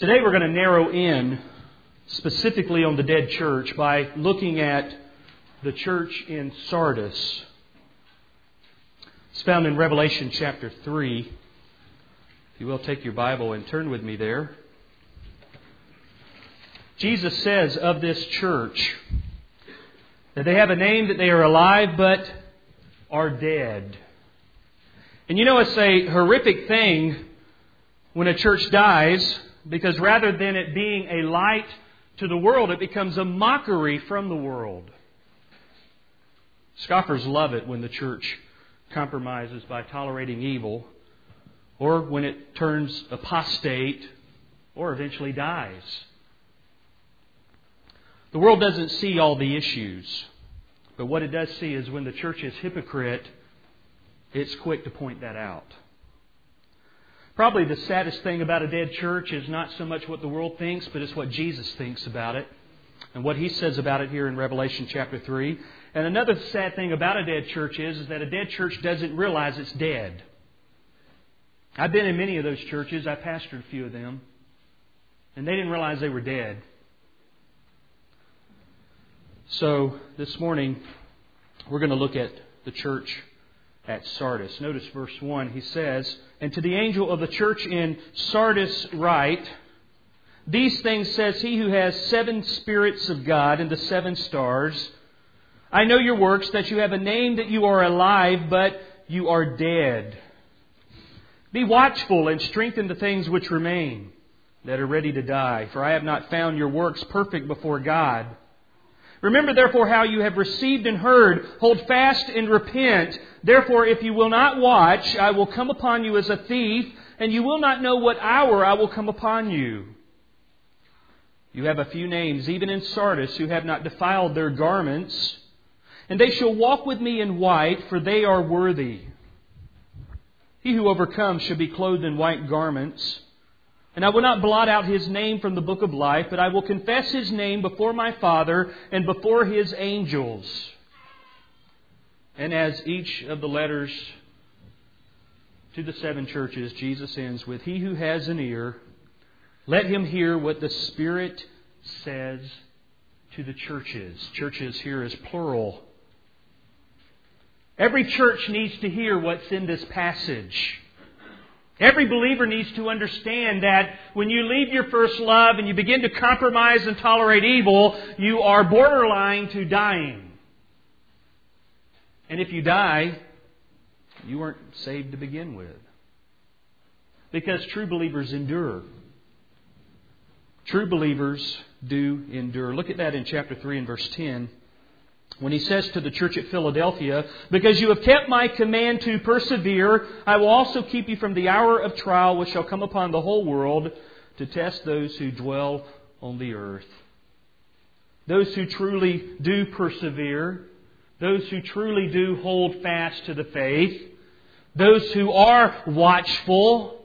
Today we're going to narrow in specifically on the dead church by looking at the church in Sardis. It's found in Revelation chapter 3. If you will, take your Bible and turn with me there. Jesus says of this church that they have a name, that they are alive but are dead. And you know, it's a horrific thing when a church dies, because rather than it being a light to the world, it becomes a mockery from the world. Scoffers love it when the church compromises by tolerating evil, or when it turns apostate, or eventually dies. The world doesn't see all the issues, but what it does see is when the church is hypocrite, it's quick to point that out. Probably the saddest thing about a dead church is not so much what the world thinks, but it's what Jesus thinks about it and what He says about it here in Revelation chapter 3. And another sad thing about a dead church is that a dead church doesn't realize it's dead. I've been in many of those churches. I pastored a few of them. And they didn't realize they were dead. So this morning, we're going to look at the church at Sardis. Notice verse 1. He says, "And to the angel of the church in Sardis write, These things says He who has 7 spirits of God and the 7 stars. I know your works, that you have a name, that you are alive, but you are dead. Be watchful and strengthen the things which remain, that are ready to die. For I have not found your works perfect before God. Remember therefore how you have received and heard. Hold fast and repent. Therefore, if you will not watch, I will come upon you as a thief, and you will not know what hour I will come upon you. You have a few names, even in Sardis, who have not defiled their garments, and they shall walk with me in white, for they are worthy. He who overcomes shall be clothed in white garments. And I will not blot out his name from the book of life, but I will confess his name before my Father and before His angels." And as each of the letters to the 7 churches, Jesus ends with, "He who has an ear, let him hear what the Spirit says to the churches." Churches here is plural. Every church needs to hear what's in this passage. Every believer needs to understand that when you leave your first love and you begin to compromise and tolerate evil, you are borderline to dying. And if you die, you weren't saved to begin with. Because true believers endure. True believers do endure. Look at that in chapter 3 and verse 10. When He says to the church at Philadelphia, "Because you have kept my command to persevere, I will also keep you from the hour of trial which shall come upon the whole world to test those who dwell on the earth." Those who truly do persevere, those who truly do hold fast to the faith, those who are watchful,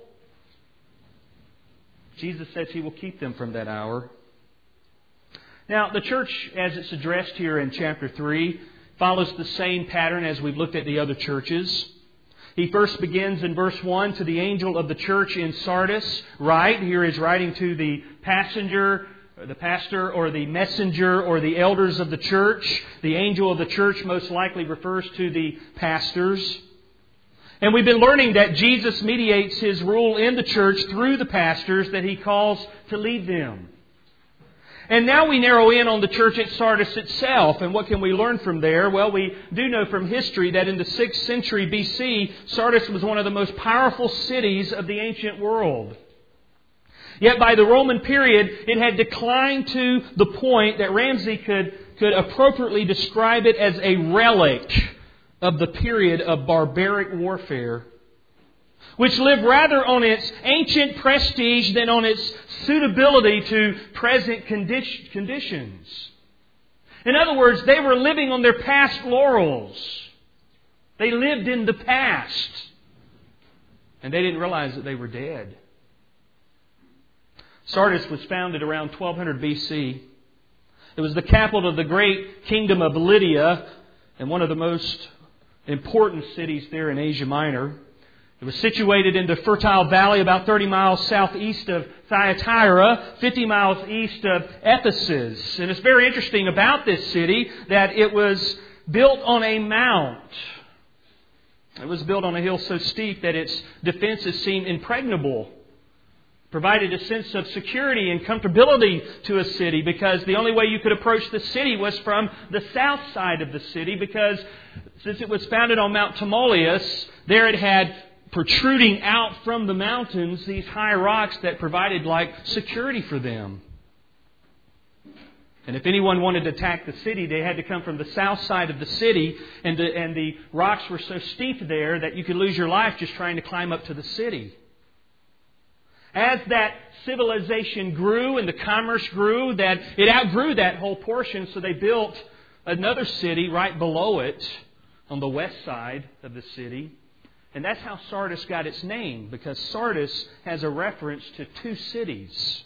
Jesus says He will keep them from that hour. Now, the church, as it's addressed here in chapter 3, follows the same pattern as we've looked at the other churches. He first begins in verse 1, "To the angel of the church in Sardis write." Here is writing to the pastor, or the messenger, or the elders of the church. The angel of the church most likely refers to the pastors. And we've been learning that Jesus mediates His rule in the church through the pastors that He calls to lead them. And now we narrow in on the church at Sardis itself. And what can we learn from there? Well, we do know from history that in the 6th century BC, Sardis was one of the most powerful cities of the ancient world. Yet by the Roman period, it had declined to the point that Ramsey could appropriately describe it as a relic of the period of barbaric warfare, which lived rather on its ancient prestige than on its suitability to present conditions. In other words, they were living on their past laurels. They lived in the past. And they didn't realize that they were dead. Sardis was founded around 1200 BC. It was the capital of the great kingdom of Lydia and one of the most important cities there in Asia Minor. It was situated in the fertile valley about 30 miles southeast of Thyatira, 50 miles east of Ephesus. And it's very interesting about this city that it was built on a mount. It was built on a hill so steep that its defenses seemed impregnable. Provided a sense of security and comfortability to a city, because the only way you could approach the city was from the south side of the city, because since it was founded on Mount Tmolus, there it had protruding out from the mountains these high rocks that provided like security for them. And if anyone wanted to attack the city, they had to come from the south side of the city, and the rocks were so steep there that you could lose your life just trying to climb up to the city. As that civilization grew and the commerce grew, that it outgrew that whole portion, so they built another city right below it on the west side of the city. And that's how Sardis got its name, because Sardis has a reference to two cities.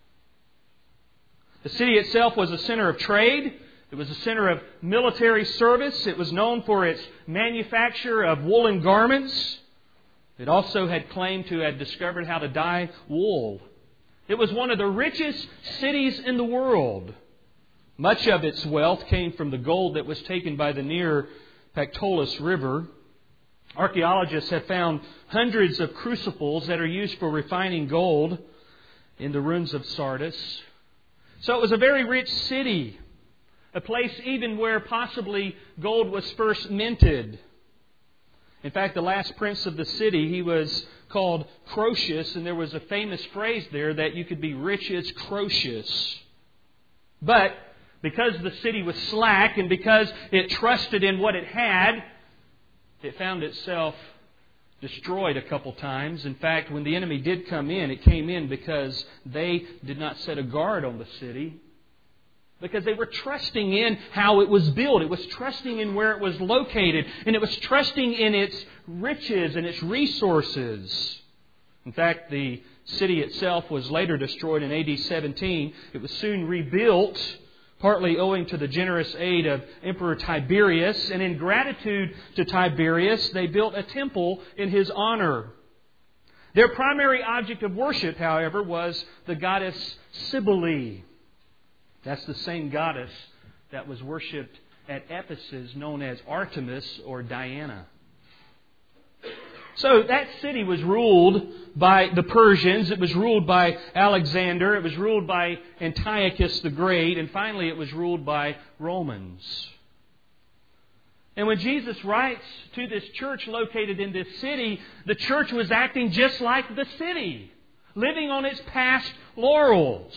The city itself was a center of trade. It was a center of military service. It was known for its manufacture of woolen garments. It also had claimed to have discovered how to dye wool. It was one of the richest cities in the world. Much of its wealth came from the gold that was taken by the near Pactolus River. Archaeologists have found hundreds of crucibles that are used for refining gold in the ruins of Sardis. So it was a very rich city, a place even where possibly gold was first minted. In fact, the last prince of the city, he was called Croesus, and there was a famous phrase there that you could be rich as Croesus. But because the city was slack and because it trusted in what it had, it found itself destroyed a couple times. In fact, when the enemy did come in, it came in because they did not set a guard on the city. Because they were trusting in how it was built. It was trusting in where it was located. And it was trusting in its riches and its resources. In fact, the city itself was later destroyed in AD 17. It was soon rebuilt, partly owing to the generous aid of Emperor Tiberius. And in gratitude to Tiberius, they built a temple in his honor. Their primary object of worship, however, was the goddess Cybele. That's the same goddess that was worshipped at Ephesus, known as Artemis or Diana. So that city was ruled by the Persians. It was ruled by Alexander. It was ruled by Antiochus the Great. And finally, it was ruled by Romans. And when Jesus writes to this church located in this city, the church was acting just like the city, living on its past laurels.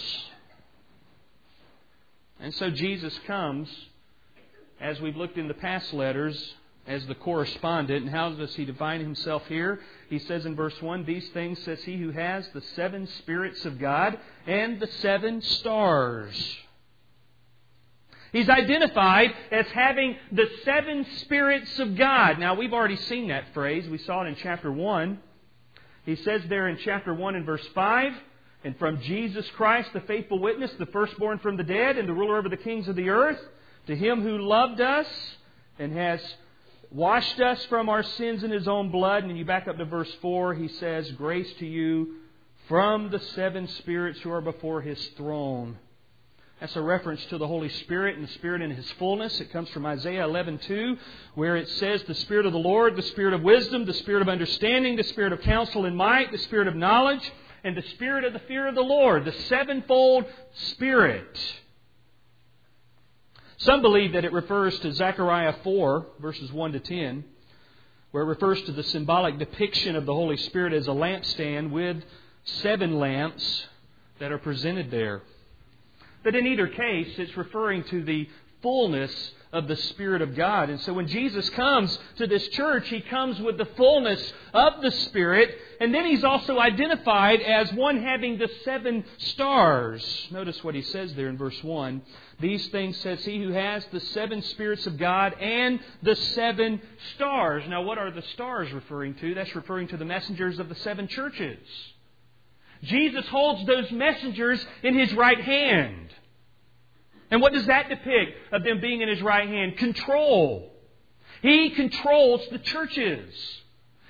And so Jesus comes, as we've looked in the past letters, as the correspondent. And how does He define Himself here? He says in verse 1, "These things says He who has the 7 Spirits of God and the 7 stars." He's identified as having the 7 Spirits of God. Now, we've already seen that phrase. We saw it in chapter 1. He says there in chapter 1 and verse 5, "And from Jesus Christ, the faithful witness, the firstborn from the dead, and the ruler over the kings of the earth, to Him who loved us and has washed us from our sins in His own blood." And you back up to verse 4, he says, "Grace to you from the 7 spirits who are before His throne." That's a reference to the Holy Spirit and the Spirit in His fullness. It comes from Isaiah 11:2, where it says, "The Spirit of the Lord, the Spirit of wisdom, the Spirit of understanding, the Spirit of counsel and might, the Spirit of knowledge, and the Spirit of the fear of the Lord," the 7-fold Spirit. Some believe that it refers to Zechariah 4, verses 1 to 10, where it refers to the symbolic depiction of the Holy Spirit as a lampstand with 7 lamps that are presented there. But in either case, it's referring to the fullness of the Spirit of God. And so when Jesus comes to this church, He comes with the fullness of the Spirit. And then He's also identified as one having the 7 stars. Notice what He says there in verse 1. "These things says He who has the 7 Spirits of God and the 7 stars." Now, what are the stars referring to? That's referring to the messengers of the 7 churches. Jesus holds those messengers in His right hand. And what does that depict of them being in His right hand? Control. He controls the churches.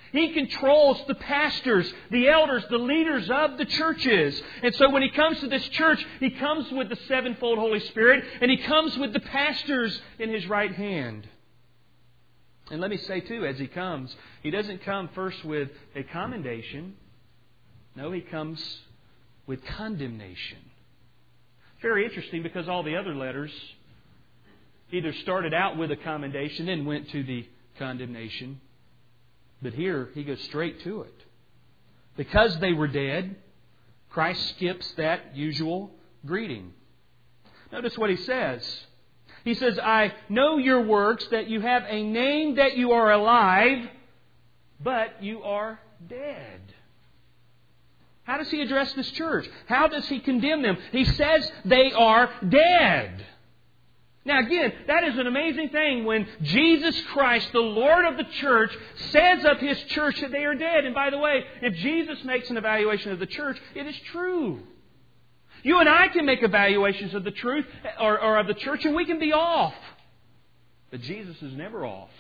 He controls the pastors, the elders, the leaders of the churches. And so when He comes to this church, He comes with the sevenfold Holy Spirit, and He comes with the pastors in His right hand. And let me say too, as He comes, He doesn't come first with a commendation. No, He comes with condemnation. Very interesting, because all the other letters either started out with a commendation and went to the condemnation. But here, He goes straight to it. Because they were dead, Christ skips that usual greeting. Notice what He says. He says, I know your works, that you have a name that you are alive, but you are dead. How does He address this church? How does He condemn them? He says they are dead. Now again, that is an amazing thing when Jesus Christ, the Lord of the church, says of His church that they are dead. And by the way, if Jesus makes an evaluation of the church, it is true. You and I can make evaluations of the truth or of the church, and we can be off. But Jesus is never off.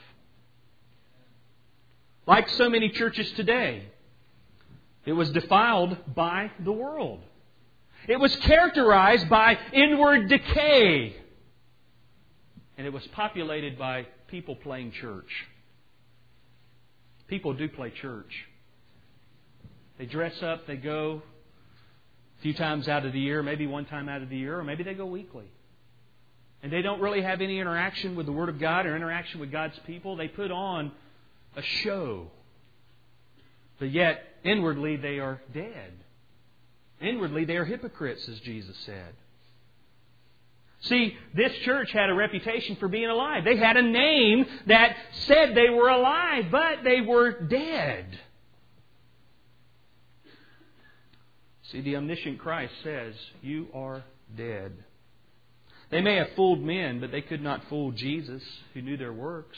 Like so many churches today, it was defiled by the world. It was characterized by inward decay. And it was populated by people playing church. People do play church. They dress up, they go a few times out of the year, maybe one time out of the year, or maybe they go weekly. And they don't really have any interaction with the Word of God or interaction with God's people. They put on a show. But yet, inwardly, they are dead. Inwardly, they are hypocrites, as Jesus said. See, this church had a reputation for being alive. They had a name that said they were alive, but they were dead. See, the omniscient Christ says, you are dead. They may have fooled men, but they could not fool Jesus, who knew their works.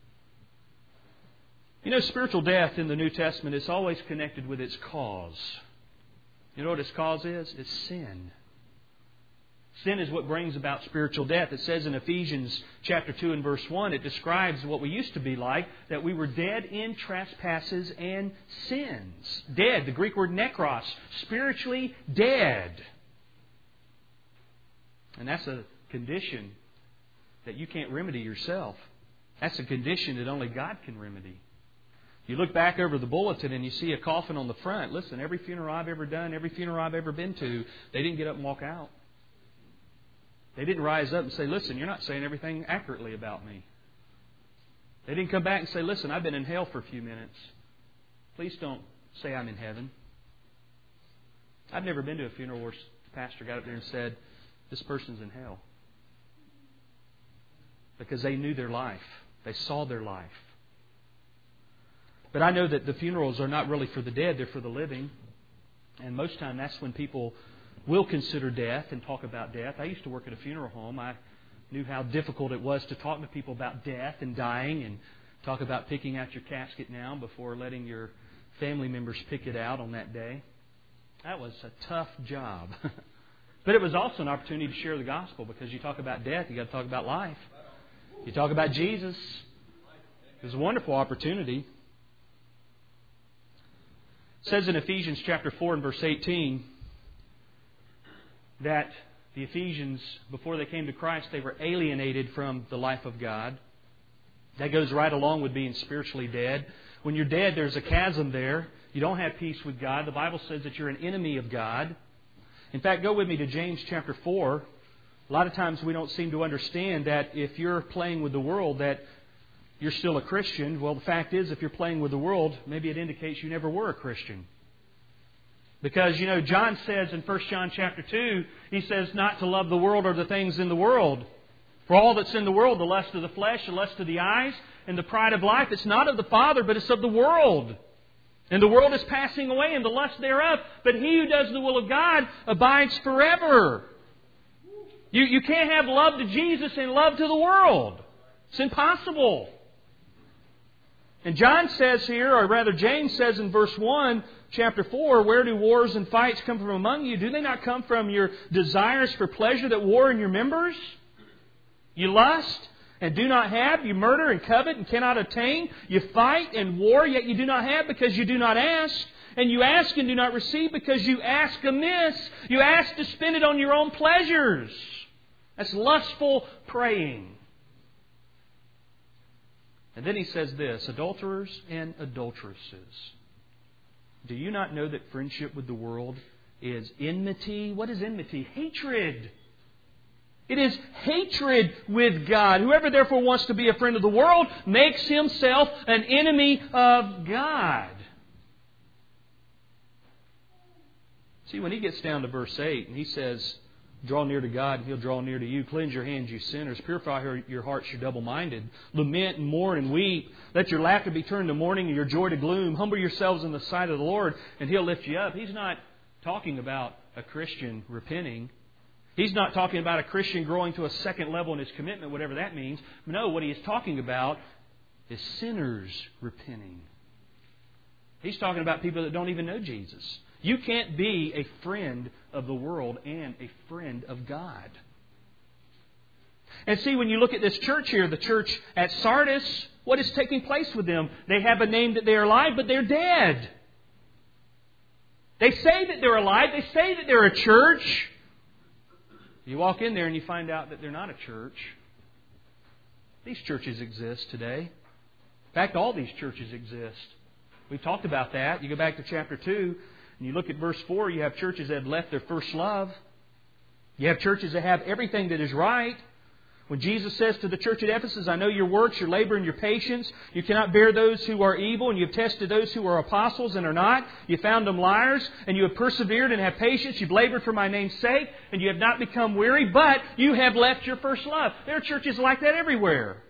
You know, spiritual death in the New Testament is always connected with its cause. You know what its cause is? It's sin. Sin is what brings about spiritual death. It says in Ephesians chapter 2 and verse 1, it describes what we used to be like, that we were dead in trespasses and sins. Dead, the Greek word nekros, spiritually dead. And that's a condition that you can't remedy yourself. That's a condition that only God can remedy. You look back over the bulletin and you see a coffin on the front. Listen, every funeral I've ever done, every funeral I've ever been to, they didn't get up and walk out. They didn't rise up and say, listen, you're not saying everything accurately about me. They didn't come back and say, listen, I've been in hell for a few minutes. Please don't say I'm in heaven. I've never been to a funeral where the pastor got up there and said, this person's in hell. Because they knew their life. They saw their life. But I know that the funerals are not really for the dead, they're for the living. And most time that's when people will consider death and talk about death. I used to work at a funeral home. I knew how difficult it was to talk to people about death and dying and talk about picking out your casket now before letting your family members pick it out on that day. That was a tough job. But it was also an opportunity to share the gospel, because you talk about death, you got to talk about life. You talk about Jesus. It was a wonderful opportunity. It says in Ephesians chapter 4 and verse 18 that the Ephesians, before they came to Christ, they were alienated from the life of God. That goes right along with being spiritually dead. When you're dead, there's a chasm there. You don't have peace with God. The Bible says that you're an enemy of God. In fact, go with me to James chapter 4. A lot of times we don't seem to understand that if you're playing with the world, that you're still a Christian. Well, the fact is, if you're playing with the world, maybe it indicates you never were a Christian. Because, you know, John says in 1 John chapter 2, he says not to love the world or the things in the world. For all that's in the world, the lust of the flesh, the lust of the eyes, and the pride of life, it's not of the Father, but it's of the world. And the world is passing away, and the lust thereof. But he who does the will of God abides forever. You can't have love to Jesus and love to the world. It's impossible. And John says here, or rather James says in verse 1, chapter 4, where do wars and fights come from among you? Do they not come from your desires for pleasure that war in your members? You lust and do not have. You murder and covet and cannot obtain. You fight and war, yet you do not have because you do not ask. And you ask and do not receive because you ask amiss. You ask to spend it on your own pleasures. That's lustful praying. And then he says this, adulterers and adulteresses. Do you not know that friendship with the world is enmity? What is enmity? Hatred. It is hatred with God. Whoever therefore wants to be a friend of the world makes himself an enemy of God. See, when he gets down to verse 8 and he says, draw near to God and He'll draw near to you. Cleanse your hands, you sinners. Purify your hearts, you double-minded. Lament and mourn and weep. Let your laughter be turned to mourning and your joy to gloom. Humble yourselves in the sight of the Lord and He'll lift you up. He's not talking about a Christian repenting. He's not talking about a Christian growing to a second level in his commitment, whatever that means. No, what he is talking about is sinners repenting. He's talking about people that don't even know Jesus. You can't be a friend of the world and a friend of God. And see, when you look at this church here, the church at Sardis, what is taking place with them? They have a name that they are alive, but they're dead. They say that they're alive. They say that they're a church. You walk in there and you find out that they're not a church. These churches exist today. In fact, all these churches exist. We've talked about that. You go back to chapter 2 and you look at verse 4, you have churches that have left their first love. You have churches that have everything that is right. When Jesus says to the church at Ephesus, I know your works, your labor, and your patience. You cannot bear those who are evil, and you have tested those who are apostles and are not. You found them liars, and you have persevered and have patience. You've labored for my name's sake, and you have not become weary, but you have left your first love. There are churches like that everywhere.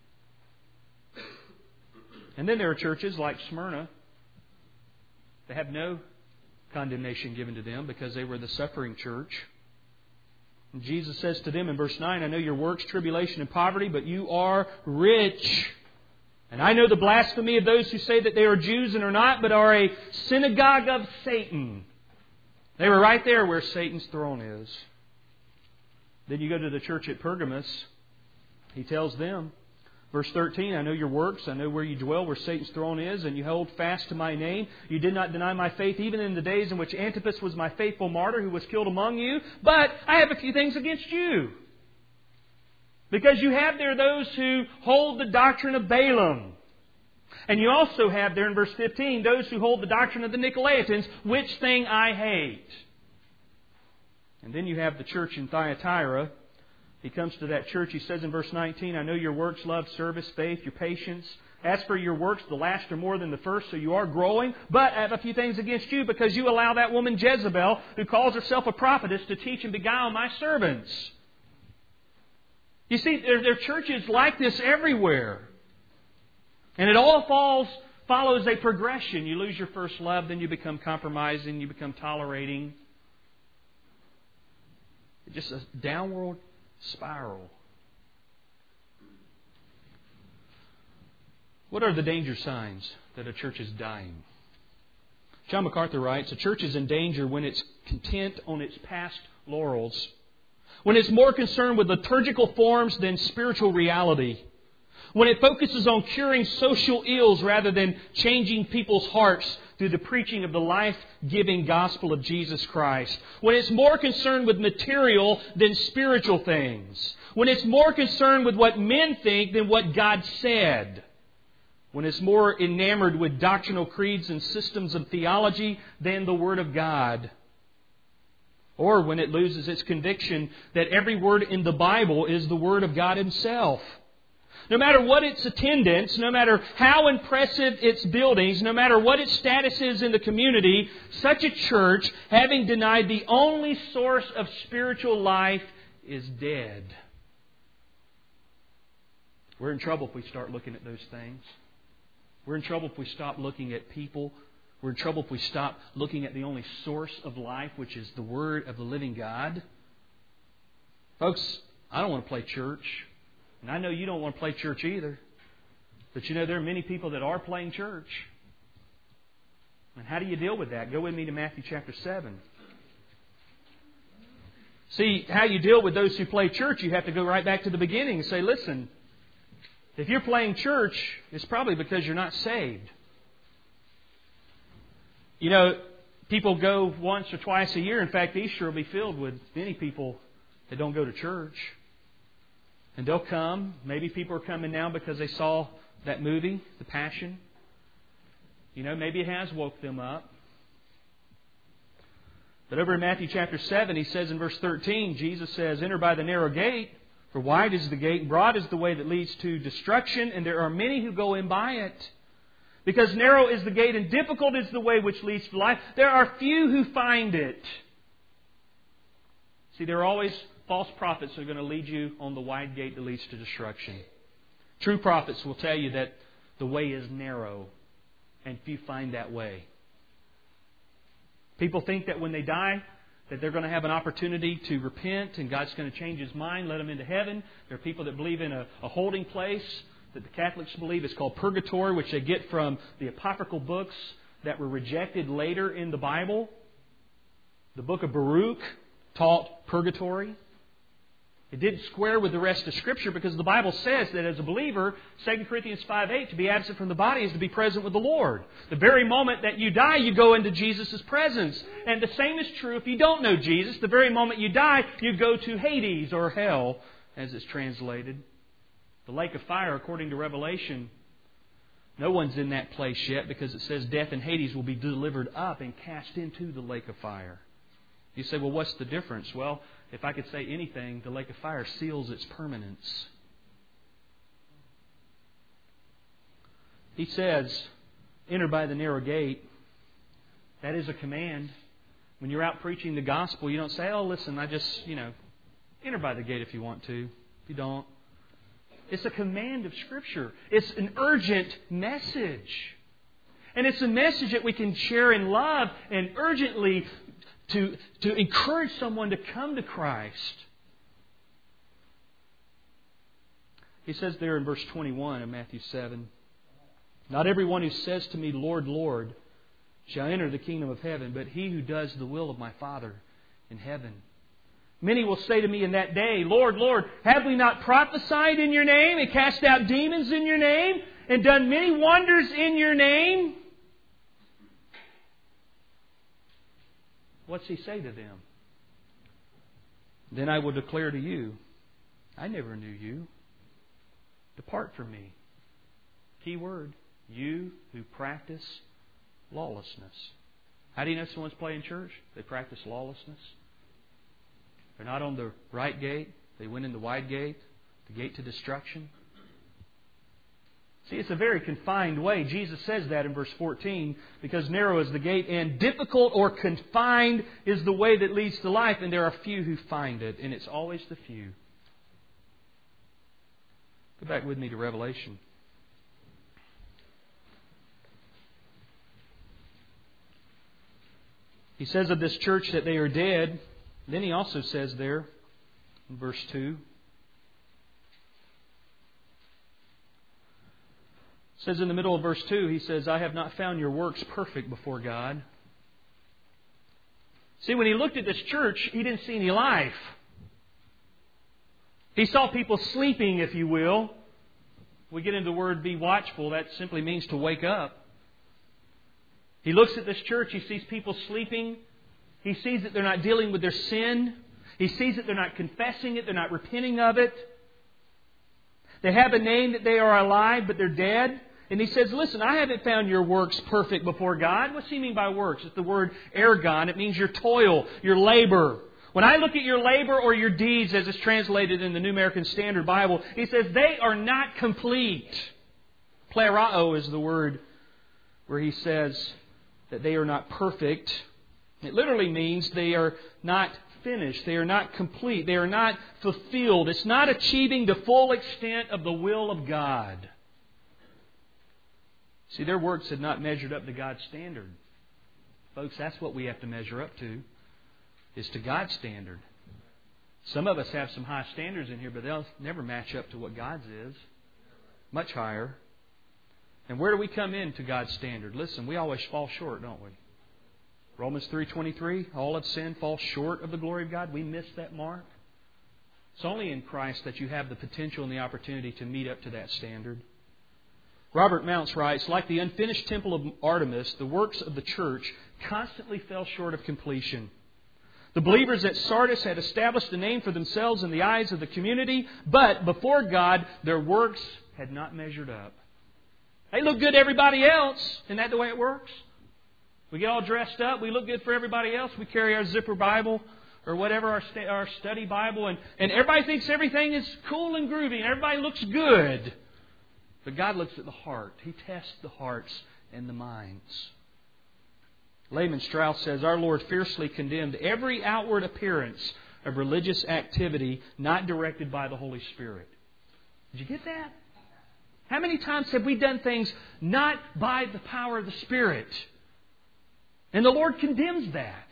And then there are churches like Smyrna that have no condemnation given to them because they were the suffering church. And Jesus says to them in verse 9, I know your works, tribulation, and poverty, but you are rich. And I know the blasphemy of those who say that they are Jews and are not, but are a synagogue of Satan. They were right there where Satan's throne is. Then you go to the church at Pergamos. He tells them, verse 13, I know your works, I know where you dwell, where Satan's throne is, and you hold fast to my name. You did not deny my faith, even in the days in which Antipas was my faithful martyr, who was killed among you. But I have a few things against you. Because you have there those who hold the doctrine of Balaam. And you also have there in verse 15, those who hold the doctrine of the Nicolaitans, which thing I hate. And then you have the church in Thyatira. He comes to that church. He says in verse 19, I know your works, love, service, faith, your patience. As for your works, the last are more than the first, so you are growing. But I have a few things against you because you allow that woman Jezebel, who calls herself a prophetess, to teach and beguile my servants. You see, there are churches like this everywhere. And it all follows a progression. You lose your first love, then you become compromising, you become tolerating. It's just a downward spiral. What are the danger signs that a church is dying? John MacArthur writes, a church is in danger when it's content on its past laurels, when it's more concerned with liturgical forms than spiritual reality, when it focuses on curing social ills rather than changing people's hearts through the preaching of the life-giving gospel of Jesus Christ, when it's more concerned with material than spiritual things, when it's more concerned with what men think than what God said, when it's more enamored with doctrinal creeds and systems of theology than the Word of God, or when it loses its conviction that every word in the Bible is the Word of God Himself. No matter what its attendance, no matter how impressive its buildings, no matter what its status is in the community, such a church, having denied the only source of spiritual life, is dead. We're in trouble if we start looking at those things. We're in trouble if we stop looking at people. We're in trouble if we stop looking at the only source of life, which is the Word of the living God. Folks, I don't want to play church. And I know you don't want to play church either. But you know, there are many people that are playing church. And how do you deal with that? Go with me to Matthew chapter 7. See, how you deal with those who play church, you have to go right back to the beginning and say, listen, If you're playing church, it's probably because you're not saved. You know, people go once or twice a year. In fact, Easter will be filled with many people that don't go to church. And they'll come. Maybe people are coming now because they saw that movie, The Passion. You know, maybe it has woke them up. But over in Matthew chapter 7, He says in verse 13, Jesus says, "Enter by the narrow gate, for wide is the gate, and broad is the way that leads to destruction, and there are many who go in by it. Because narrow is the gate, and difficult is the way which leads to life. There are few who find it." See, there are always false prophets who are going to lead you on the wide gate that leads to destruction. True prophets will tell you that the way is narrow, and few find that way. People think that when they die, that they're going to have an opportunity to repent and God's going to change His mind, let them into heaven. There are people that believe in a holding place that the Catholics believe is called purgatory, which they get from the apocryphal books that were rejected later in the Bible. The book of Baruch taught purgatory. It didn't square with the rest of Scripture because the Bible says that as a believer, 2 Corinthians 5:8, to be absent from the body is to be present with the Lord. The very moment that you die, you go into Jesus' presence. And the same is true if you don't know Jesus. The very moment you die, you go to Hades or hell, as it's translated. The lake of fire, according to Revelation, no one's in that place yet because it says death and Hades will be delivered up and cast into the lake of fire. You say, well, what's the difference? Well, if I could say anything, the lake of fire seals its permanence. He says, enter by the narrow gate. That is a command. When you're out preaching the gospel, you don't say, oh, listen, enter by the gate if you want to. If you don't. It's a command of Scripture. It's an urgent message. And it's a message that we can share in love and urgently to encourage someone to come to Christ. He says there in verse 21 of Matthew 7, "Not everyone who says to me, Lord, Lord, shall enter the kingdom of heaven, but he who does the will of my Father in heaven. Many will say to me in that day, Lord, Lord, have we not prophesied in your name, and cast out demons in your name, and done many wonders in your name?" What's He say to them? "Then I will declare to you, I never knew you. Depart from me." Key word, you who practice lawlessness. How do you know someone's playing church? They practice lawlessness. They're not on the right gate. They went in the wide gate, the gate to destruction. See, it's a very confined way. Jesus says that in verse 14, because narrow is the gate and difficult or confined is the way that leads to life, and there are few who find it, and it's always the few. Go back with me to Revelation. He says of this church that they are dead. Then He also says there in verse 2, says in the middle of verse 2, He says, "I have not found your works perfect before God." See, when He looked at this church, He didn't see any life. He saw people sleeping, if you will. We get into the word be watchful. That simply means to wake up. He looks at this church. He sees people sleeping. He sees that they're not dealing with their sin. He sees that they're not confessing it. They're not repenting of it. They have a name that they are alive, but they're dead. And He says, listen, I haven't found your works perfect before God. What's He mean by works? It's the word ergon. It means your toil, your labor. When I look at your labor or your deeds, as it's translated in the New American Standard Bible, He says they are not complete. Plerao is the word where He says that they are not perfect. It literally means they are not finished. They are not complete. They are not fulfilled. It's not achieving the full extent of the will of God. See, their works had not measured up to God's standard. Folks, that's what we have to measure up to, is to God's standard. Some of us have some high standards in here, but they'll never match up to what God's is. Much higher. And where do we come in to God's standard? Listen, we always fall short, don't we? Romans 3:23, all have sinned, fall short of the glory of God. We miss that mark. It's only in Christ that you have the potential and the opportunity to meet up to that standard. Robert Mounce writes, like the unfinished temple of Artemis, the works of the church constantly fell short of completion. The believers at Sardis had established a name for themselves in the eyes of the community, but before God, their works had not measured up. They look good to everybody else. Isn't that the way it works? We get all dressed up. We look good for everybody else. We carry our zipper Bible or whatever, our study Bible, and everybody thinks everything is cool and groovy, and everybody looks good. But God looks at the heart. He tests the hearts and the minds. Lehman Strauss says, our Lord fiercely condemned every outward appearance of religious activity not directed by the Holy Spirit. Did you get that? How many times have we done things not by the power of the Spirit? And the Lord condemns that.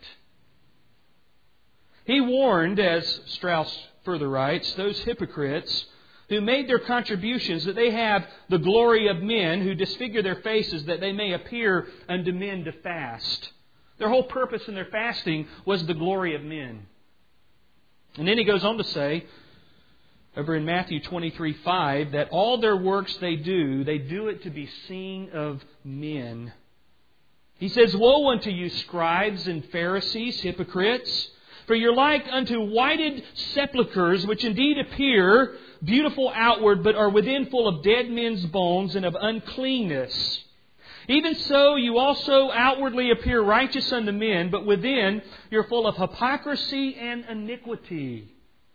He warned, as Strauss further writes, those hypocrites who made their contributions that they have the glory of men, who disfigure their faces that they may appear unto men to fast. Their whole purpose in their fasting was the glory of men. And then he goes on to say, over in Matthew 23:5, that all their works they do it to be seen of men. He says, woe unto you, scribes and Pharisees, hypocrites! For you're like unto whited sepulchres, which indeed appear beautiful outward, but are within full of dead men's bones and of uncleanness. Even so, you also outwardly appear righteous unto men, but within you're full of hypocrisy and iniquity.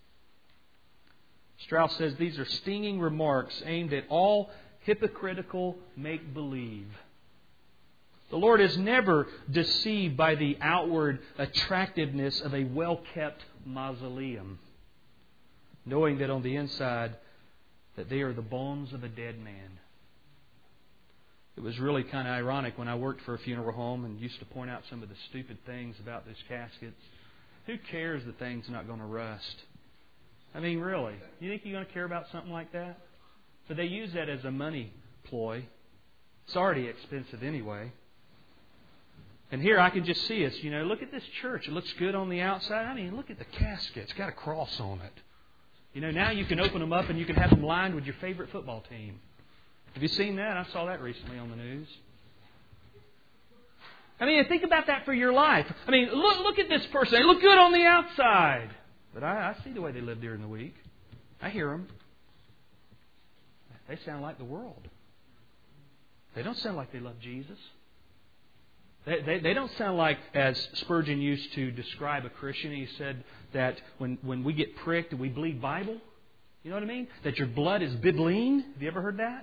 Strauss says these are stinging remarks aimed at all hypocritical make-believe. The Lord is never deceived by the outward attractiveness of a well-kept mausoleum, knowing that on the inside that they are the bones of a dead man. It was really kind of ironic when I worked for a funeral home and used to point out some of the stupid things about those caskets. Who cares the thing's not going to rust? I mean, really? You think you're going to care about something like that? But they use that as a money ploy. It's already expensive anyway. And here I can just see us, look at this church. It looks good on the outside. I mean, look at the casket. It's got a cross on it. Now you can open them up and you can have them lined with your favorite football team. Have you seen that? I saw that recently on the news. I mean, think about that for your life. I mean, look at this person. They look good on the outside. But I see the way they live during the week. I hear them. They sound like the world. They don't sound like they love Jesus. They don't sound like, as Spurgeon used to describe a Christian, he said that when we get pricked and we bleed Bible, you know what I mean? That your blood is bibline. Have you ever heard that?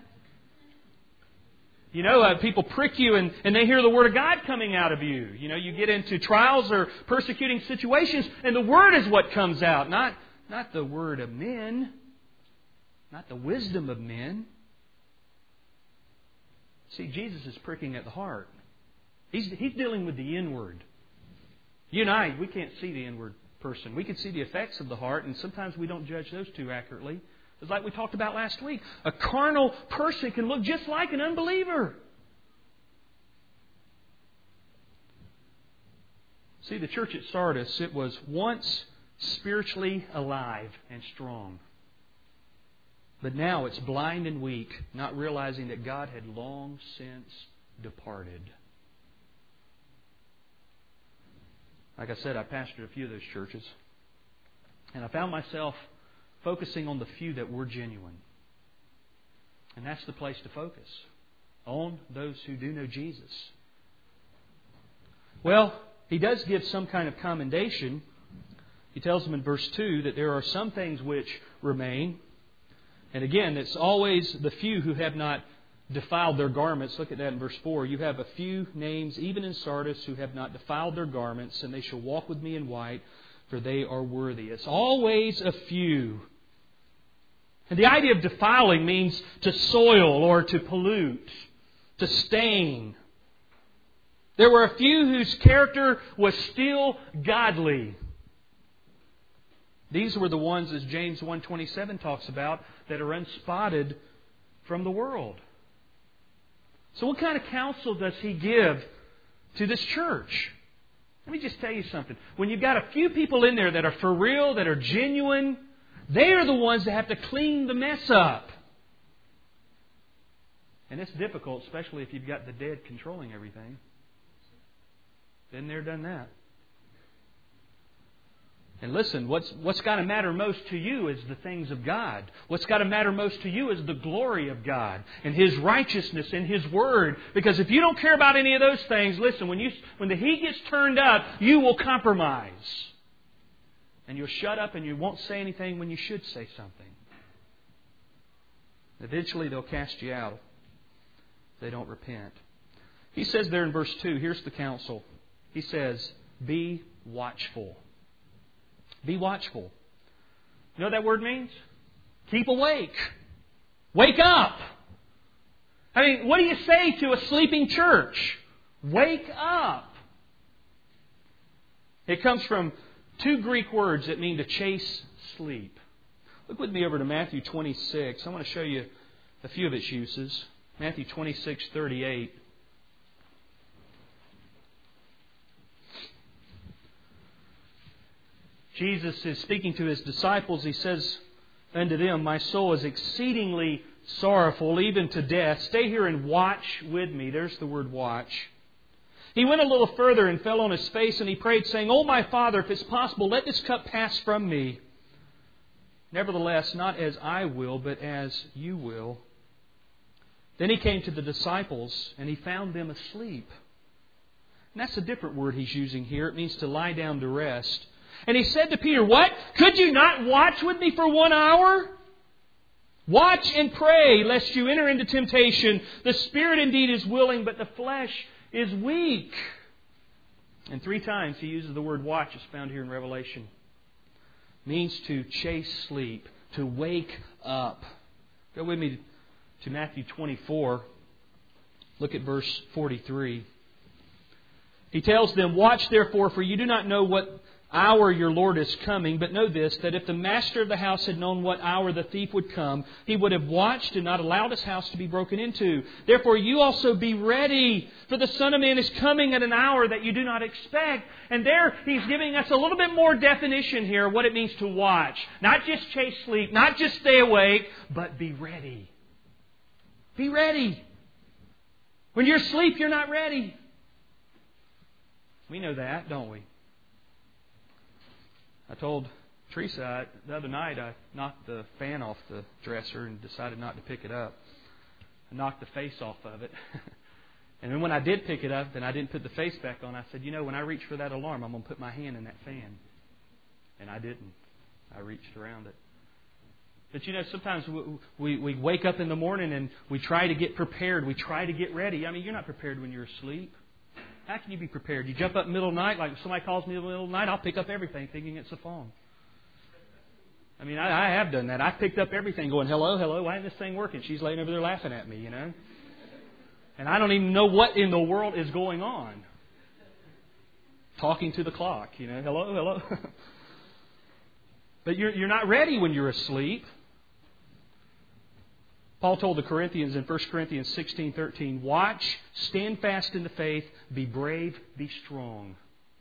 People prick you and they hear the Word of God coming out of you. You get into trials or persecuting situations and the Word is what comes out. Not the word of men. Not the wisdom of men. See, Jesus is pricking at the heart. He's dealing with the inward. You and I, we can't see the inward person. We can see the effects of the heart, and sometimes we don't judge those too accurately. It's like we talked about last week. A carnal person can look just like an unbeliever. See, the church at Sardis, it was once spiritually alive and strong. But now it's blind and weak, not realizing that God had long since departed. Like I said, I pastored a few of those churches. And I found myself focusing on the few that were genuine. And that's the place to focus. On those who do know Jesus. Well, he does give some kind of commendation. He tells them in verse 2 that there are some things which remain. And again, it's always the few who have not defiled their garments. Look at that in verse 4. You have a few names, even in Sardis, who have not defiled their garments, and they shall walk with me in white, for they are worthy. It's always a few. And the idea of defiling means to soil or to pollute, to stain. There were a few whose character was still godly. These were the ones, as James 1:27 talks about, that are unspotted from the world. So what kind of counsel does he give to this church? Let me just tell you something. When you've got a few people in there that are for real, that are genuine, They are the ones that have to clean the mess up. And it's difficult, especially if you've got the dead controlling everything. Been there, done that. And listen, what's got to matter most to you is the things of God. What's got to matter most to you is the glory of God and His righteousness and His Word. Because if you don't care about any of those things, listen, when the heat gets turned up, you will compromise. And you'll shut up and you won't say anything when you should say something. Eventually they'll cast you out if they don't repent. He says there in verse 2, here's the counsel. He says, be watchful. Be watchful. You know what that word means? Keep awake. Wake up. I mean, what do you say to a sleeping church? Wake up. It comes from two Greek words that mean to chase sleep. Look with me over to Matthew 26. I want to show you a few of its uses. Matthew 26:38. Jesus is speaking to His disciples. He says unto them, my soul is exceedingly sorrowful, even to death. Stay here and watch with me. There's the word watch. He went a little further and fell on his face, and he prayed, saying, O my Father, if it's possible, let this cup pass from me. Nevertheless, not as I will, but as you will. Then he came to the disciples, and he found them asleep. And that's a different word he's using here. It means to lie down to rest. And he said to Peter, what? Could you not watch with me for 1 hour? Watch and pray, lest you enter into temptation. The spirit indeed is willing, but the flesh is weak. And 3 times he uses the word watch, as found here in Revelation. It means to chase sleep, to wake up. Go with me to Matthew 24. Look at verse 43. He tells them, watch therefore, for you do not know what hour your Lord is coming, but know this, that if the master of the house had known what hour the thief would come, he would have watched and not allowed his house to be broken into. Therefore you also be ready, for the Son of Man is coming at an hour that you do not expect. And there he's giving us a little bit more definition here of what it means to watch. Not just chase sleep, not just stay awake, but be ready. Be ready. When you're asleep, you're not ready. We know that, don't we? I told Teresa the other night I knocked the fan off the dresser and decided not to pick it up. I knocked the face off of it. And then when I did pick it up and I didn't put the face back on, I said, when I reach for that alarm, I'm going to put my hand in that fan. And I didn't. I reached around it. But sometimes we wake up in the morning and we try to get prepared. We try to get ready. I mean, you're not prepared when you're asleep. How can you be prepared? You jump up in the middle of the night, like if somebody calls me in the middle of the night, I'll pick up everything thinking it's a phone. I mean, I have done that. I've picked up everything going, hello, why isn't this thing working? She's laying over there laughing at me, And I don't even know what in the world is going on. Talking to the clock, hello. But you're not ready when you're asleep. Paul told the Corinthians in 1 Corinthians 16:13, watch, stand fast in the faith, be brave, be strong.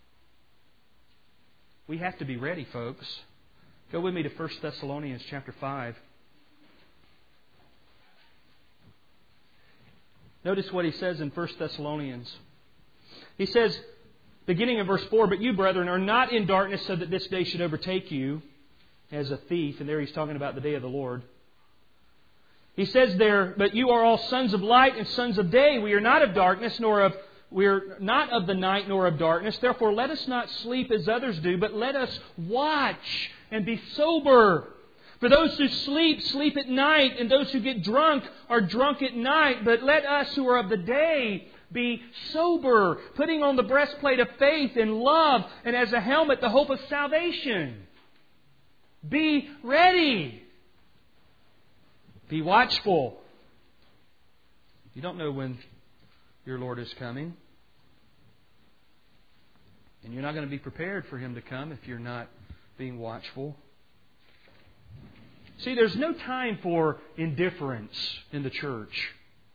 We have to be ready, folks. Go with me to 1 Thessalonians chapter 5. Notice what he says in 1 Thessalonians. He says, beginning in verse 4, but you, brethren, are not in darkness so that this day should overtake you as a thief. And there he's talking about the day of the Lord. He says there, but you are all sons of light and sons of day. We are not of darkness, we are not of the night nor of darkness. Therefore, let us not sleep as others do, but let us watch and be sober. For those who sleep, sleep at night, and those who get drunk are drunk at night. But let us who are of the day be sober, putting on the breastplate of faith and love, and as a helmet the hope of salvation. Be ready. Be watchful. You don't know when your Lord is coming. And you're not going to be prepared for Him to come if you're not being watchful. See, there's no time for indifference in the church.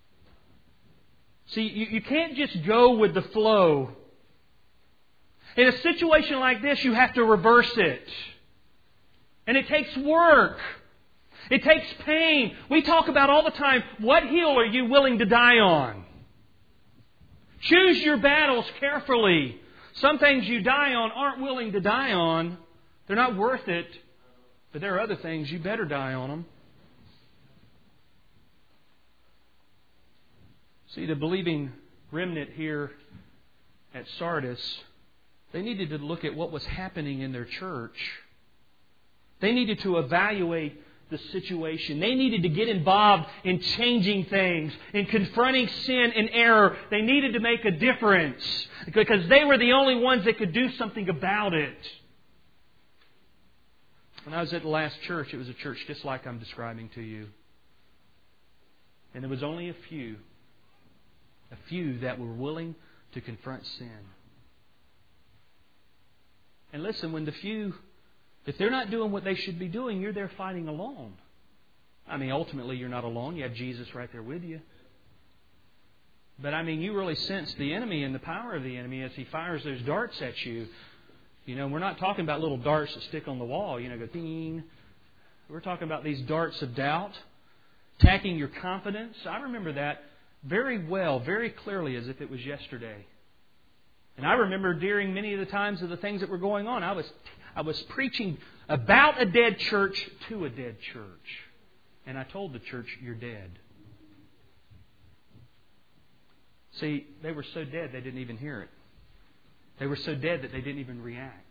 See, you can't just go with the flow. In a situation like this, you have to reverse it. And it takes work. It takes pain. We talk about all the time, what hill are you willing to die on? Choose your battles carefully. Some things you die on aren't willing to die on. They're not worth it. But there are other things you better die on them. See, the believing remnant here at Sardis, they needed to look at what was happening in their church. They needed to evaluate the situation. They needed to get involved in changing things, in confronting sin and error. They needed to make a difference because they were the only ones that could do something about it. When I was at the last church, it was a church just like I'm describing to you. And there was only a few that were willing to confront sin. And listen, when the few, if they're not doing what they should be doing, you're there fighting alone. I mean, ultimately, you're not alone. You have Jesus right there with you. But I mean, you really sense the enemy and the power of the enemy as he fires those darts at you. You know, we're not talking about little darts that stick on the wall, go ding. We're talking about these darts of doubt, attacking your confidence. I remember that very well, very clearly, as if it was yesterday. And I remember during many of the times of the things that were going on, I was preaching about a dead church to a dead church. And I told the church, you're dead. See, they were so dead they didn't even hear it. They were so dead that they didn't even react.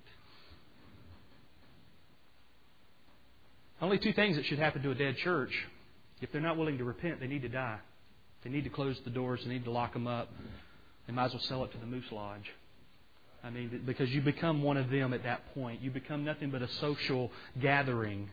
Only two things that should happen to a dead church. If they're not willing to repent, they need to die. They need to close the doors. They need to lock them up. They might as well sell it to the Moose Lodge. I mean, because you become one of them at that point. You become nothing but a social gathering,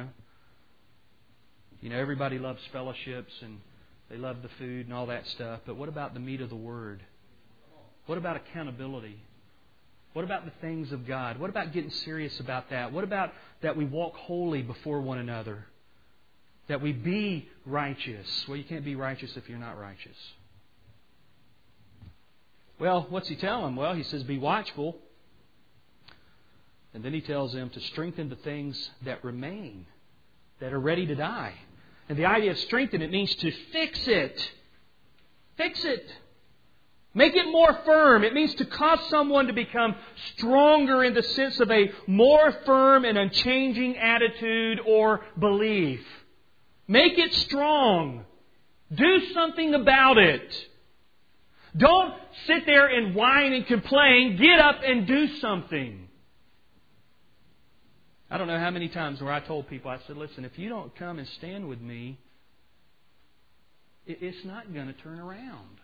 everybody loves fellowships and they love the food and all that stuff. But what about the meat of the Word? What about accountability? What about the things of God? What about getting serious about that? What about that we walk holy before one another? That we be righteous. Well, you can't be righteous if you're not righteous. Well, what's he tell them? Well, he says, be watchful. And then he tells them to strengthen the things that remain, that are ready to die. And the idea of strengthen, it means to fix it. Fix it. Make it more firm. It means to cause someone to become stronger in the sense of a more firm and unchanging attitude or belief. Make it strong. Do something about it. Don't sit there and whine and complain. Get up and do something. I don't know how many times where I told people, I said, listen, if you don't come and stand with me, it's not going to turn around.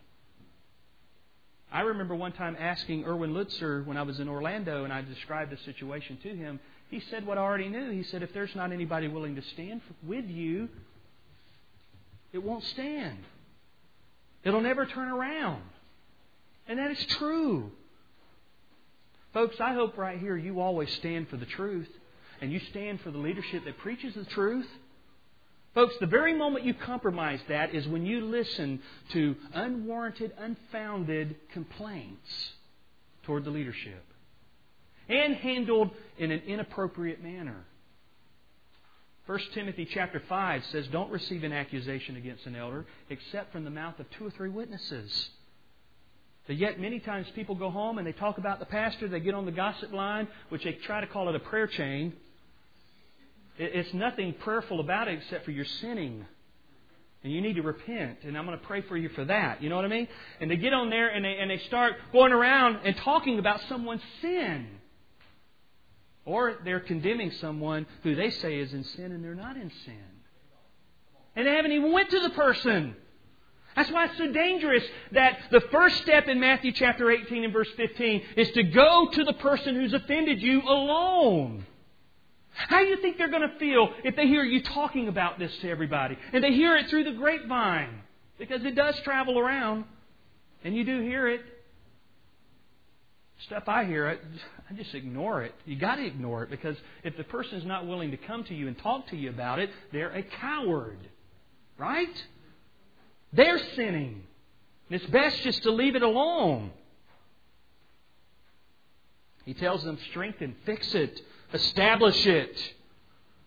I remember one time asking Erwin Lutzer when I was in Orlando and I described the situation to him. He said what I already knew. He said, if there's not anybody willing to stand with you, it won't stand. It'll never turn around. And that is true. Folks, I hope right here you always stand for the truth and you stand for the leadership that preaches the truth. Folks, the very moment you compromise that is when you listen to unwarranted, unfounded complaints toward the leadership and handled in an inappropriate manner. 1 Timothy chapter 5 says, don't receive an accusation against an elder except from the mouth of 2 or 3 witnesses. But yet many times people go home and they talk about the pastor, they get on the gossip line, which they try to call it a prayer chain. It's nothing prayerful about it except for your sinning. And you need to repent. And I'm going to pray for you for that. You know what I mean? And they get on there and they start going around and talking about someone's sin. Or they're condemning someone who they say is in sin and they're not in sin. And they haven't even went to the person. That's why it's so dangerous that the first step in Matthew chapter 18 and verse 15 is to go to the person who's offended you alone. How do you think they're going to feel if they hear you talking about this to everybody? And they hear it through the grapevine. Because it does travel around. And you do hear it. Stuff I hear, I just ignore it. You got to ignore it. Because if the person's not willing to come to you and talk to you about it, they're a coward. Right? They're sinning. And it's best just to leave it alone. He tells them, strengthen, fix it. Establish it.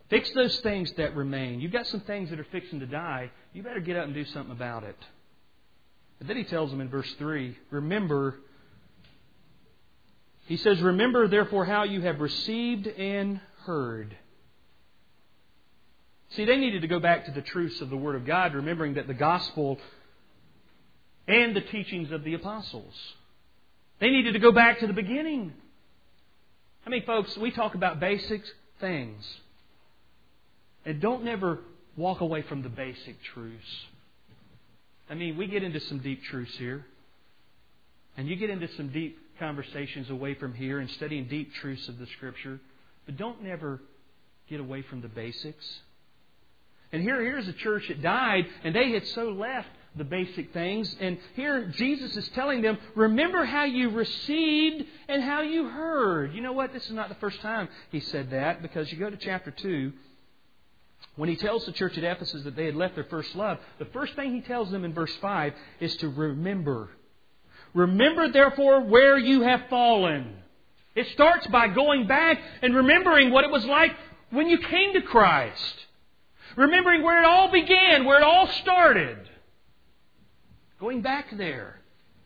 Fix those things that remain. You've got some things that are fixing to die. You better get up and do something about it. And then he tells them in verse 3, remember, he says, remember therefore how you have received and heard. See, they needed to go back to the truths of the Word of God, remembering that the gospel and the teachings of the apostles. They needed to go back to the beginning. I mean, folks, we talk about basic things. And don't never walk away from the basic truths. I mean, we get into some deep truths here. And you get into some deep conversations away from here and studying deep truths of the Scripture. But don't never get away from the basics. And here's a church that died, and they had so left the basic things. And here Jesus is telling them, remember how you received and how you heard. You know what? This is not the first time He said that, because you go to chapter 2, when He tells the church at Ephesus that they had left their first love, the first thing He tells them in verse 5 is to remember. Remember, therefore, where you have fallen. It starts by going back and remembering what it was like when you came to Christ. Remembering where it all began, where it all started. Going back there.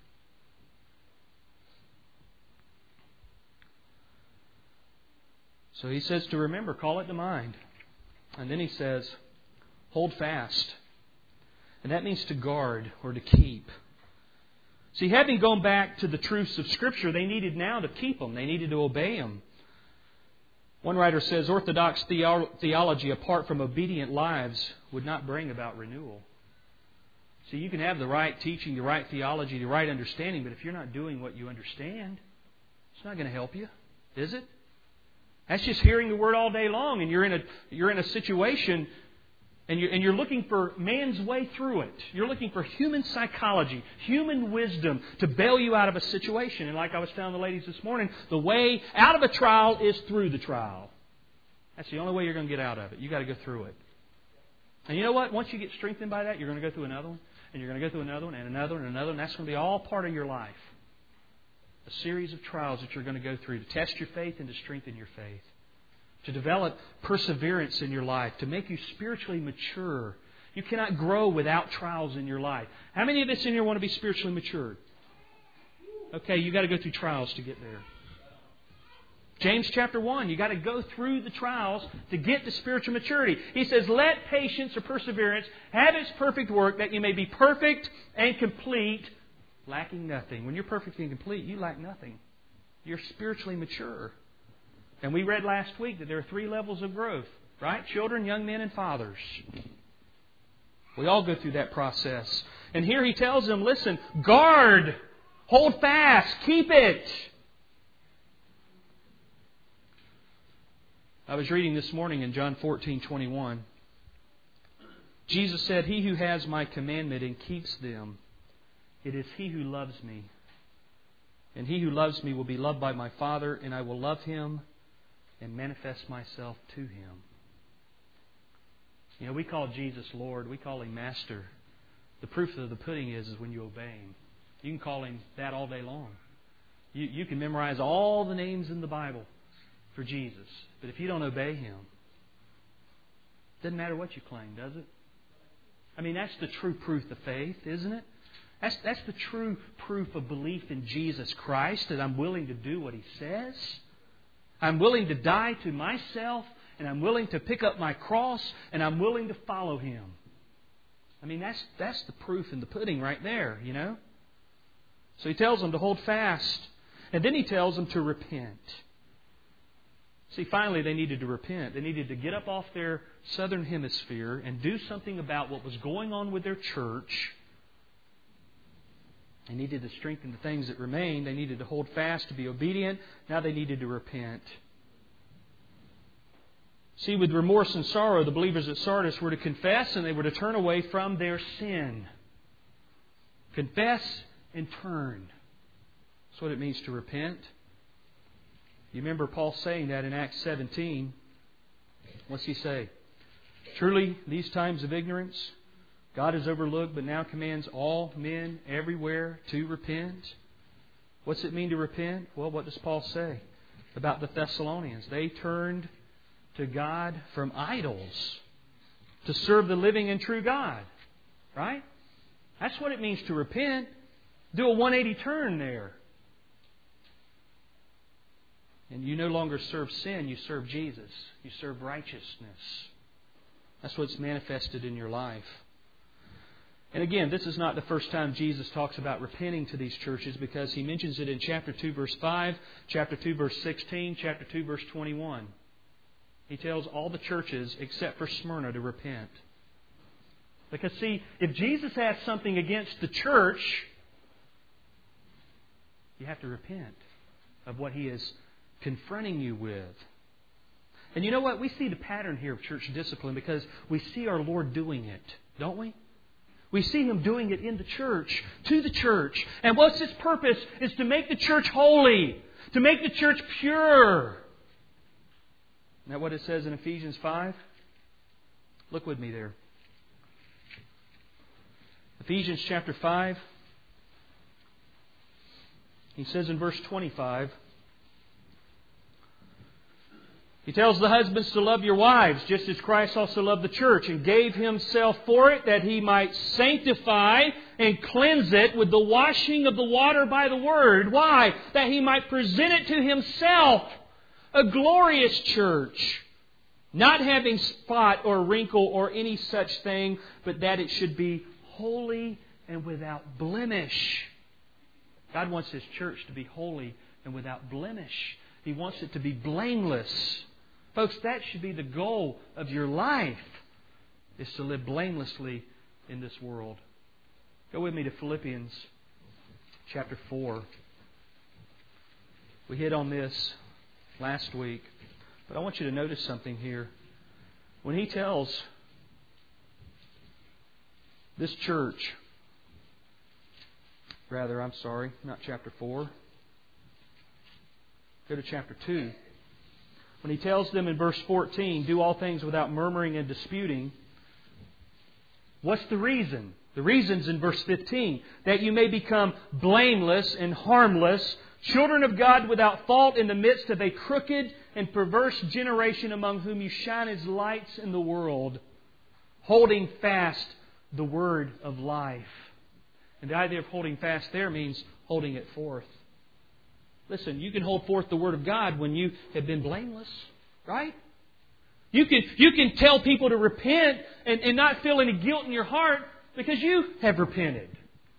So He says to remember, call it to mind. And then He says, hold fast. And that means to guard or to keep. See, having gone back to the truths of Scripture, they needed now to keep them. They needed to obey them. One writer says, orthodox theology apart from obedient lives would not bring about renewal. See, you can have the right teaching, the right theology, the right understanding, but if you're not doing what you understand, it's not going to help you, is it? That's just hearing the Word all day long, and you're in a situation, and you're looking for man's way through it. You're looking for human psychology, human wisdom to bail you out of a situation. And like I was telling the ladies this morning, the way out of a trial is through the trial. That's the only way you're going to get out of it. You've got to go through it. And you know what? Once you get strengthened by that, you're going to go through another one, and you're going to go through another one, and another one, and another one. That's going to be all part of your life. A series of trials that you're going to go through to test your faith and to strengthen your faith. To develop perseverance in your life. To make you spiritually mature. You cannot grow without trials in your life. How many of us in here want to be spiritually matured? Okay, you've got to go through trials to get there. James chapter 1, you've got to go through the trials to get to spiritual maturity. He says, let patience or perseverance have its perfect work, that you may be perfect and complete, lacking nothing. When you're perfect and complete, you lack nothing. You're spiritually mature. And we read last week that there are 3 levels of growth, right? Children, young men, and fathers. We all go through that process. And here he tells them, listen, guard, hold fast, keep it. I was reading this morning in John 14:21. Jesus said, he who has my commandment and keeps them, it is he who loves me. And he who loves me will be loved by my Father, and I will love him and manifest myself to him. You know, we call Jesus Lord. We call Him Master. The proof of the pudding is when you obey Him. You can call Him that all day long. You can memorize all the names in the Bible for Jesus. But if you don't obey Him, it doesn't matter what you claim, does it? I mean, that's the true proof of faith, isn't it? That's the true proof of belief in Jesus Christ, that I'm willing to do what He says. I'm willing to die to myself, and I'm willing to pick up my cross, and I'm willing to follow Him. I mean, that's the proof in the pudding right there, you know. So He tells them to hold fast, and then He tells them to repent. See, finally they needed to repent. They needed to get up off their southern hemisphere and do something about what was going on with their church. They needed to strengthen the things that remained. They needed to hold fast, to be obedient. Now they needed to repent. See, with remorse and sorrow, the believers at Sardis were to confess and they were to turn away from their sin. Confess and turn. That's what it means to repent. You remember Paul saying that in Acts 17. What's he say? Truly, these times of ignorance God has overlooked, but now commands all men everywhere to repent. What's it mean to repent? Well, what does Paul say about the Thessalonians? They turned to God from idols to serve the living and true God. Right? That's what it means to repent. Do a 180 turn there. And you no longer serve sin, you serve Jesus. You serve righteousness. That's what's manifested in your life. And again, this is not the first time Jesus talks about repenting to these churches, because He mentions it in chapter 2, verse 5, chapter 2, verse 16, chapter 2, verse 21. He tells all the churches except for Smyrna to repent. Because see, if Jesus has something against the church, you have to repent of what He is confronting you with. And you know what? We see the pattern here of church discipline because we see our Lord doing it, don't we? We see Him doing it in the church, to the church. And what's His purpose? Is to make the church holy, to make the church pure. Isn't that what it says in Ephesians 5? Look with me there. Ephesians chapter 5. He says in verse 25, He tells the husbands to love your wives, just as Christ also loved the church and gave Himself for it, that He might sanctify and cleanse it with the washing of the water by the Word. Why? That He might present it to Himself, a glorious church, not having spot or wrinkle or any such thing, but that it should be holy and without blemish. God wants His church to be holy and without blemish. He wants it to be blameless. Folks, that should be the goal of your life, is to live blamelessly in this world. Go with me to Philippians chapter 4. We hit on this last week, but I want you to notice something here. When he tells this church, not chapter 4. Go to chapter 2. When he tells them in verse 14, do all things without murmuring and disputing, what's the reason? The reason's in verse 15. That you may become blameless and harmless, children of God without fault in the midst of a crooked and perverse generation, among whom you shine as lights in the world, holding fast the word of life. And the idea of holding fast there means holding it forth. Listen, you can hold forth the Word of God when you have been blameless, right? You can tell people to repent and not feel any guilt in your heart because you have repented.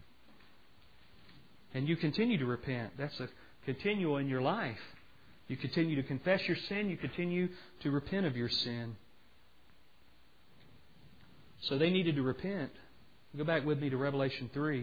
And you continue to repent. That's a continual in your life. You continue to confess your sin. You continue to repent of your sin. So they needed to repent. Go back with me to Revelation 3.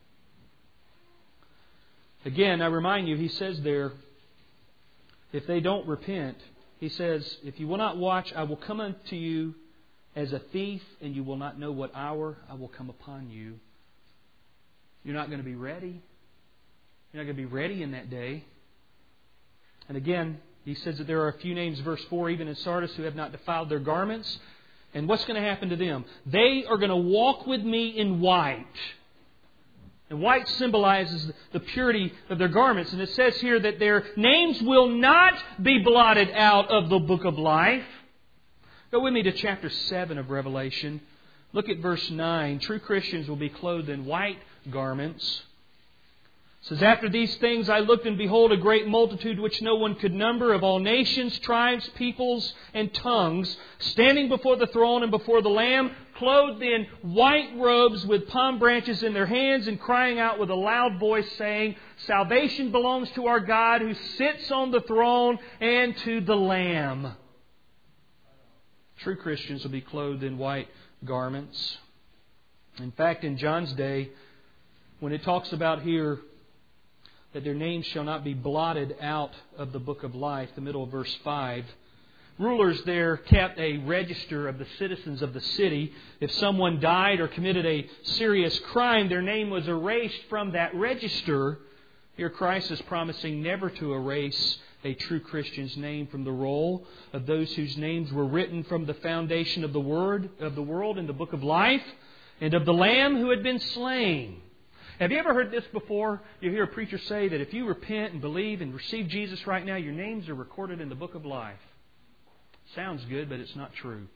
Again, I remind you, he says there, if they don't repent, he says, if you will not watch, I will come unto you as a thief, and you will not know what hour I will come upon you. You're not going to be ready. You're not going to be ready in that day. And again, he says that there are a few names, verse 4, even in Sardis, who have not defiled their garments. And what's going to happen to them? They are going to walk with me in white. And white symbolizes the purity of their garments. And it says here that their names will not be blotted out of the book of life. Go with me to chapter 7 of Revelation. Look at verse 9. True Christians will be clothed in white garments. It says, after these things I looked, and behold, a great multitude which no one could number, of all nations, tribes, peoples, and tongues, standing before the throne and before the Lamb, clothed in white robes with palm branches in their hands, and crying out with a loud voice, saying, salvation belongs to our God who sits on the throne and to the Lamb. True Christians will be clothed in white garments. In fact, in John's day, when it talks about here that their names shall not be blotted out of the book of life, the middle of verse 5, rulers there kept a register of the citizens of the city. If someone died or committed a serious crime, their name was erased from that register. Here Christ is promising never to erase a true Christian's name from the roll of those whose names were written from the foundation of the world in the book of life, and of the Lamb who had been slain. Have you ever heard this before? You hear a preacher say that if you repent and believe and receive Jesus right now, your names are recorded in the book of life. Sounds good, but it's not true.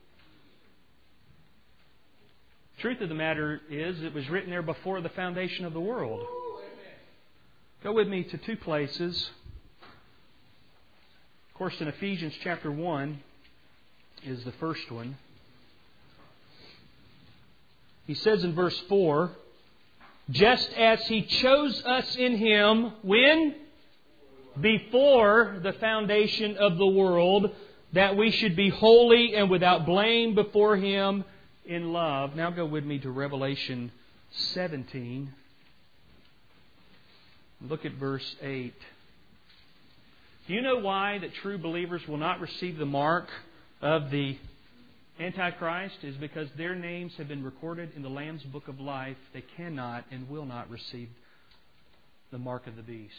Truth of the matter is, it was written there before the foundation of the world. Go with me to two places. Of course, in Ephesians chapter 1 is the first one. He says in verse 4, just as He chose us in Him, when? Before the foundation of the world, that we should be holy and without blame before Him in love. Now go with me to Revelation 17. Look at verse 8. Do you know why that true believers will not receive the mark of the Antichrist? Is because their names have been recorded in the Lamb's Book of Life. They cannot and will not receive the mark of the beast.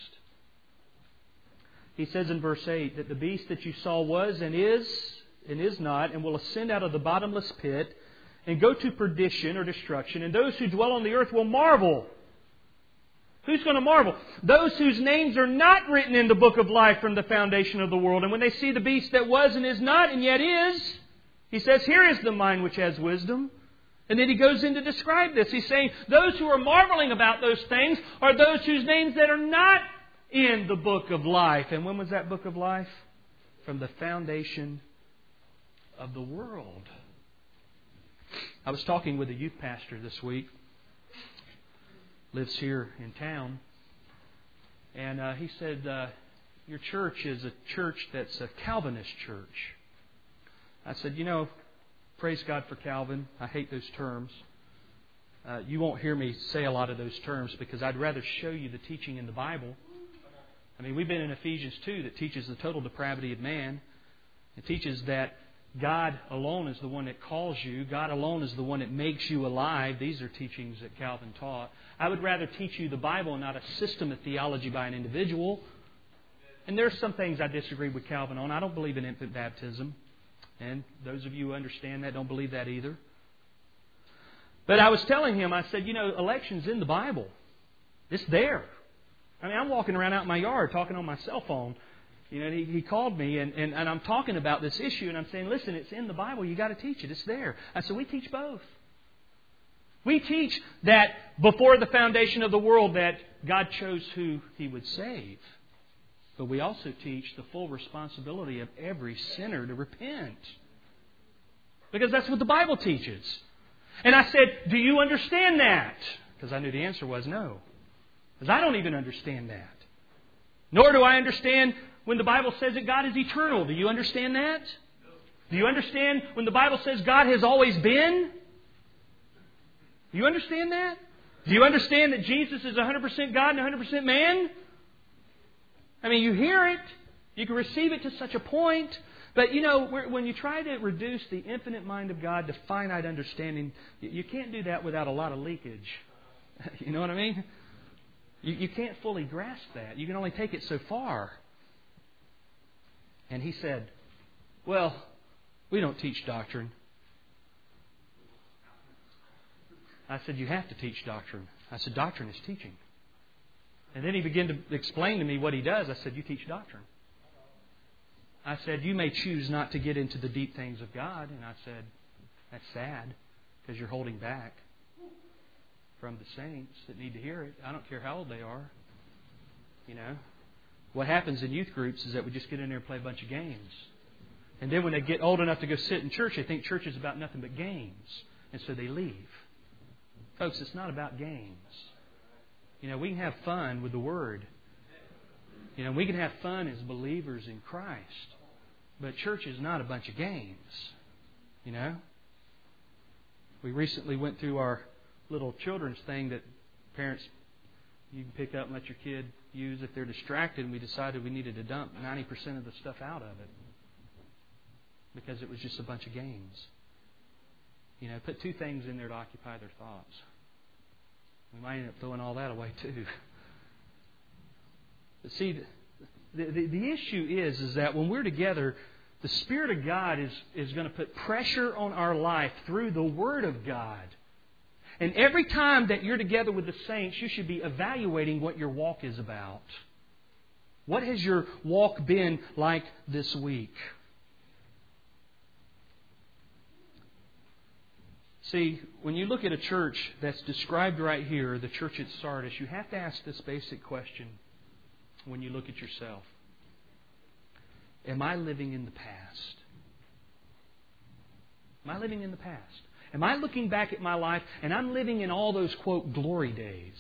He says in verse 8 that the beast that you saw was and is not, and will ascend out of the bottomless pit and go to perdition or destruction. And those who dwell on the earth will marvel. Who's going to marvel? Those whose names are not written in the book of life from the foundation of the world. And when they see the beast that was and is not and yet is, He says, here is the mind which has wisdom. And then He goes in to describe this. He's saying those who are marveling about those things are those whose names that are not in the book of life. And when was that book of life? From the foundation of the world. I was talking with a youth pastor this week. Lives here in town. And he said, your church is a church that's a Calvinist church. I said, praise God for Calvin. I hate those terms. You won't hear me say a lot of those terms because I'd rather show you the teaching in the Bible. I mean, we've been in Ephesians 2 that teaches the total depravity of man. It teaches that God alone is the one that calls you. God alone is the one that makes you alive. These are teachings that Calvin taught. I would rather teach you the Bible and not a system of theology by an individual. And there's some things I disagree with Calvin on. I don't believe in infant baptism. And those of you who understand that don't believe that either. But I was telling him, I said, election's in the Bible. It's there. I mean, I'm walking around out in my yard talking on my cell phone. He called me and I'm talking about this issue and I'm saying, listen, it's in the Bible. You got to teach it. It's there. I said, we teach both. We teach that before the foundation of the world that God chose who He would save. But we also teach the full responsibility of every sinner to repent. Because that's what the Bible teaches. And I said, do you understand that? Because I knew the answer was no. Because I don't even understand that. Nor do I understand when the Bible says that God is eternal. Do you understand that? Do you understand when the Bible says God has always been? Do you understand that? Do you understand that Jesus is 100% God and 100% man? I mean, you hear it. You can receive it to such a point. But, when you try to reduce the infinite mind of God to finite understanding, you can't do that without a lot of leakage. You know what I mean? You can't fully grasp that. You can only take it so far. And he said, well, we don't teach doctrine. I said, you have to teach doctrine. I said, doctrine is teaching. And then he began to explain to me what he does. I said, you teach doctrine. I said, you may choose not to get into the deep things of God. And I said, that's sad because you're holding back from the saints that need to hear it. I don't care how old they are. What happens in youth groups is that we just get in there and play a bunch of games. And then when they get old enough to go sit in church, they think church is about nothing but games. And so they leave. Folks, it's not about games. We can have fun with the Word. We can have fun as believers in Christ. But church is not a bunch of games. We recently went through our little children's thing that parents, you can pick up and let your kid use if they're distracted. And we decided we needed to dump 90% of the stuff out of it. Because it was just a bunch of games. Put two things in there to occupy their thoughts. We might end up throwing all that away too. But see, the issue is that when we're together, the Spirit of God is going to put pressure on our life through the Word of God. And every time that you're together with the saints, you should be evaluating what your walk is about. What has your walk been like this week? See, when you look at a church that's described right here, the church at Sardis, you have to ask this basic question when you look at yourself. Am I living in the past? Am I living in the past? Am I looking back at my life and I'm living in all those, quote, glory days?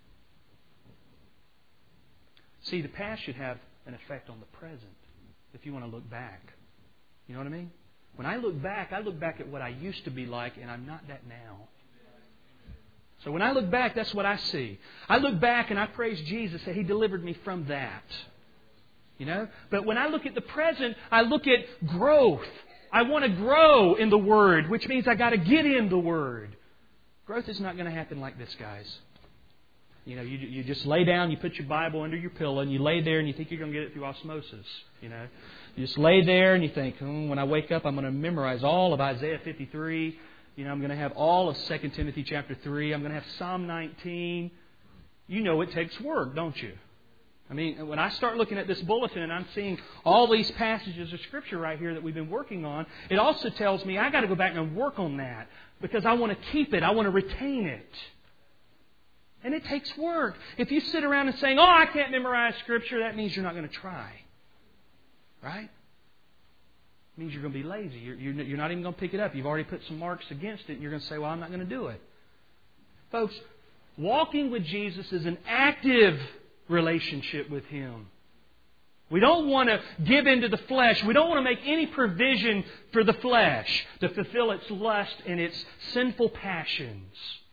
See, the past should have an effect on the present if you want to look back. You know what I mean? When I look back at what I used to be like, and I'm not that now. So when I look back, that's what I see. I look back and I praise Jesus that He delivered me from that. You know? But when I look at the present, I look at growth. I want to grow in the Word, which means I got to get in the Word. Growth is not going to happen like this, guys. You know, you just lay down, you put your Bible under your pillow, and you lay there and you think you're going to get it through osmosis. You know, you just lay there and you think, when I wake up, I'm going to memorize all of Isaiah 53. You know, I'm going to have all of 2 Timothy chapter 3. I'm going to have Psalm 19. You know it takes work, don't you? I mean, when I start looking at this bulletin and I'm seeing all these passages of Scripture right here that we've been working on, it also tells me I got to go back and work on that because I want to keep it. I want to retain it. And it takes work. If you sit around and saying, I can't memorize Scripture, that means you're not going to try. Right? It means you're going to be lazy. You're not even going to pick it up. You've already put some marks against it and you're going to say, I'm not going to do it. Folks, walking with Jesus is an active relationship with Him. We don't want to give into the flesh. We don't want to make any provision for the flesh to fulfill its lust and its sinful passions.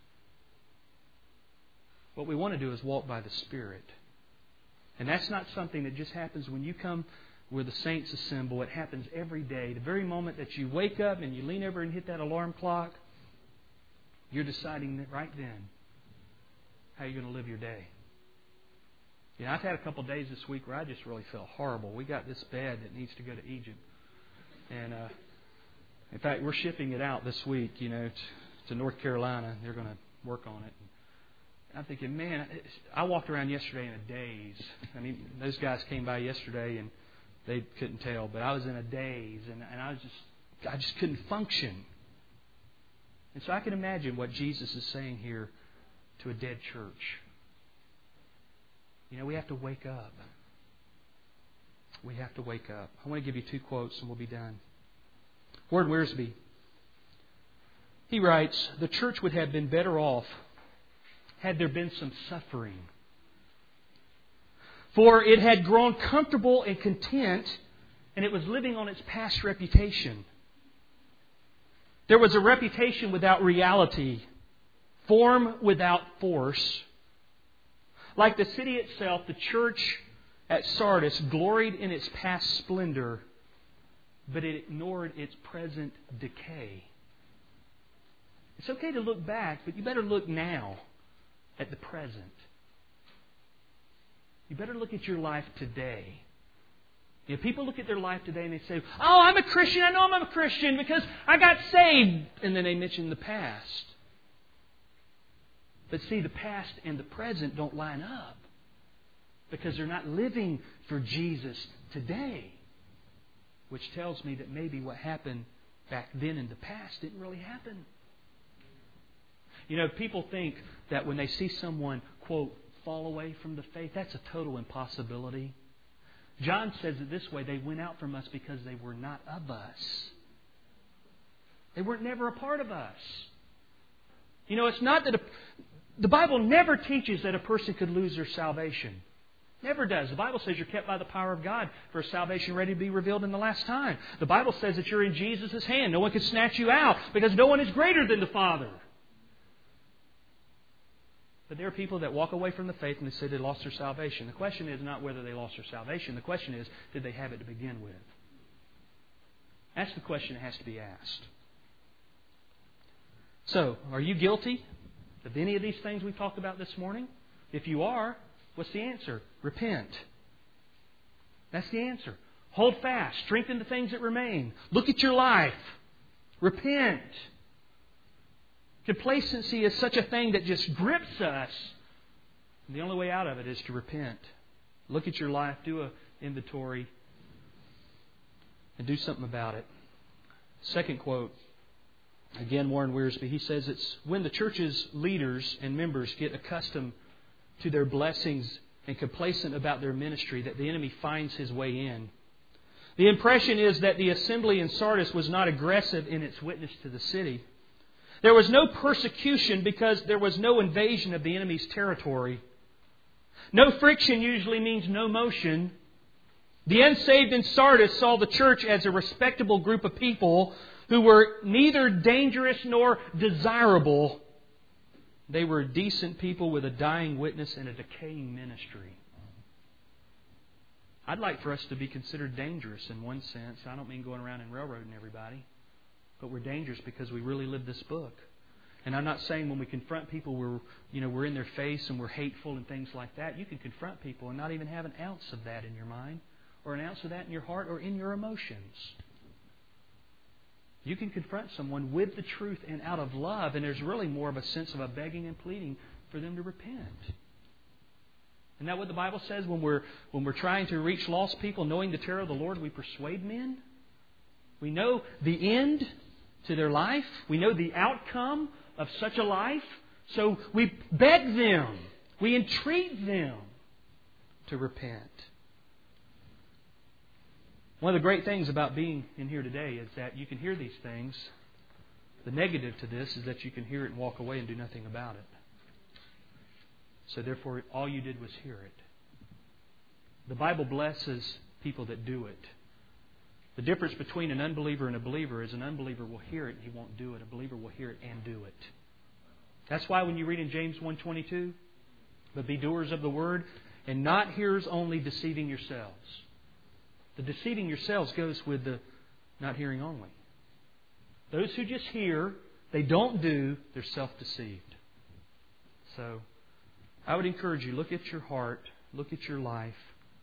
What we want to do is walk by the Spirit. And that's not something that just happens when you come where the saints assemble. It happens every day. The very moment that you wake up and you lean over and hit that alarm clock, you're deciding that right then how you're going to live your day. You know, I've had a couple of days this week where I just really felt horrible. We got this bed that needs to go to Egypt. And in fact, we're shipping it out this week, to North Carolina. They're going to work on it. I'm thinking, man, I walked around yesterday in a daze. I mean, those guys came by yesterday and they couldn't tell, but I was in a daze and I just couldn't function. And so I can imagine what Jesus is saying here to a dead church. We have to wake up. We have to wake up. I want to give you 2 quotes and we'll be done. Warren Wiersbe, he writes, "The church would have been better off had there been some suffering. For it had grown comfortable and content, and it was living on its past reputation. There was a reputation without reality, form without force. Like the city itself, the church at Sardis gloried in its past splendor, but it ignored its present decay." It's okay to look back, but you better look now at the present. You better look at your life today. People look at their life today and they say, I'm a Christian. I know I'm a Christian because I got saved. And then they mention the past. But see, the past and the present don't line up because they're not living for Jesus today. Which tells me that maybe what happened back then in the past didn't really happen. People think that when they see someone, quote, fall away from the faith, that's a total impossibility. John says it this way: they went out from us because they were not of us. They weren't never a part of us. It's not that the Bible never teaches that a person could lose their salvation. Never does. The Bible says you're kept by the power of God for a salvation ready to be revealed in the last time. The Bible says that you're in Jesus' hand. No one can snatch you out because no one is greater than the Father. But there are people that walk away from the faith and they say they lost their salvation. The question is not whether they lost their salvation. The question is, did they have it to begin with? That's the question that has to be asked. So, are you guilty of any of these things we've talked about this morning? If you are, what's the answer? Repent. That's the answer. Hold fast. Strengthen the things that remain. Look at your life. Repent. Complacency is such a thing that just grips us. And the only way out of it is to repent. Look at your life, do an inventory, and do something about it. Second quote. Again, Warren Wiersbe, he says it's when the church's leaders and members get accustomed to their blessings and complacent about their ministry that the enemy finds his way in. The impression is that the assembly in Sardis was not aggressive in its witness to the city. There was no persecution because there was no invasion of the enemy's territory. No friction usually means no motion. The unsaved in Sardis saw the church as a respectable group of people who were neither dangerous nor desirable. They were decent people with a dying witness and a decaying ministry. I'd like for us to be considered dangerous in one sense. I don't mean going around and railroading everybody. But we're dangerous because we really live this book. And I'm not saying when we confront people we're in their face and we're hateful and things like that. You can confront people and not even have an ounce of that in your mind or an ounce of that in your heart or in your emotions. You can confront someone with the truth and out of love, and there's really more of a sense of a begging and pleading for them to repent. Isn't that what the Bible says when we're trying to reach lost people, knowing the terror of the Lord, we persuade men? We know the end to their life. We know the outcome of such a life. So we beg them. We entreat them to repent. One of the great things about being in here today is that you can hear these things. The negative to this is that you can hear it and walk away and do nothing about it. So therefore, all you did was hear it. The Bible blesses people that do it. The difference between an unbeliever and a believer is an unbeliever will hear it and he won't do it. A believer will hear it and do it. That's why when you read in James 1:22, but be doers of the word and not hearers only, deceiving yourselves. The deceiving yourselves goes with the not hearing only. Those who just hear, they don't do, they're self-deceived. So I would encourage you, look at your heart, look at your life,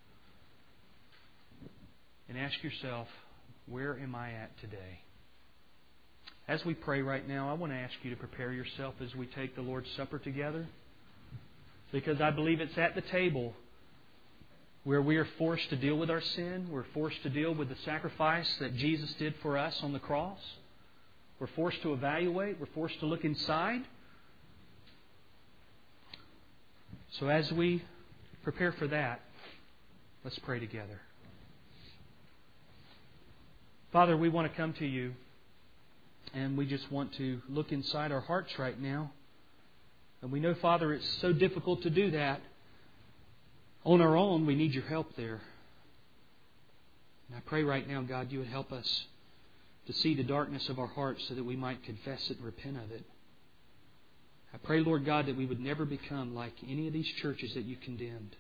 and ask yourself, where am I at today? As we pray right now, I want to ask you to prepare yourself as we take the Lord's Supper together. Because I believe it's at the table where we are forced to deal with our sin. We're forced to deal with the sacrifice that Jesus did for us on the cross. We're forced to evaluate. We're forced to look inside. So as we prepare for that, let's pray together. Father, we want to come to you, and we just want to look inside our hearts right now. And we know, Father, it's so difficult to do that. On our own, we need your help there. And I pray right now, God, you would help us to see the darkness of our hearts so that we might confess it and repent of it. I pray, Lord God, that we would never become like any of these churches that you condemned.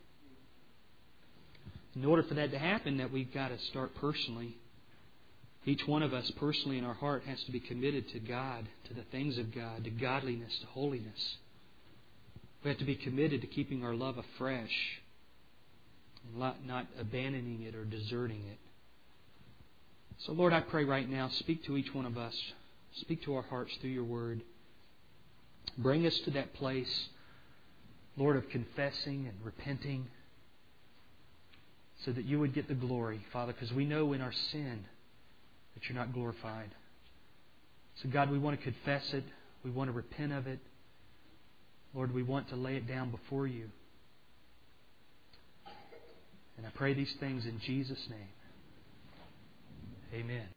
In order for that to happen, that we've got to start personally. Each one of us personally in our heart has to be committed to God, to the things of God, to godliness, to holiness. We have to be committed to keeping our love afresh and not abandoning it or deserting it. So, Lord, I pray right now, speak to each one of us. Speak to our hearts through your word. Bring us to that place, Lord, of confessing and repenting so that you would get the glory, Father, because we know in our sin that you're not glorified. So, God, we want to confess it. We want to repent of it. Lord, we want to lay it down before you. And I pray these things in Jesus' name. Amen.